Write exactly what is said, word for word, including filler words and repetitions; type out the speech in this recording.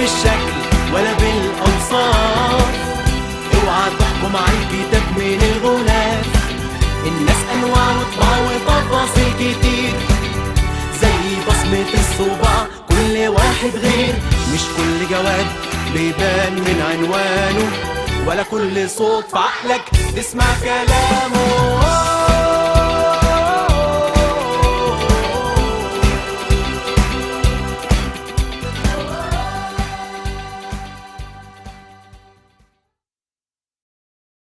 بالشكل ولا بالأوصاف. اوعى تحكم على الكتاب من الغلاف، الناس أنواع وطباع وتفاصيل كتير، زي بصمة الصباع كل واحد غير. مش كل جواب بيبان من عنوانه، ولا كل صوت في عقلك تسمع كلامه.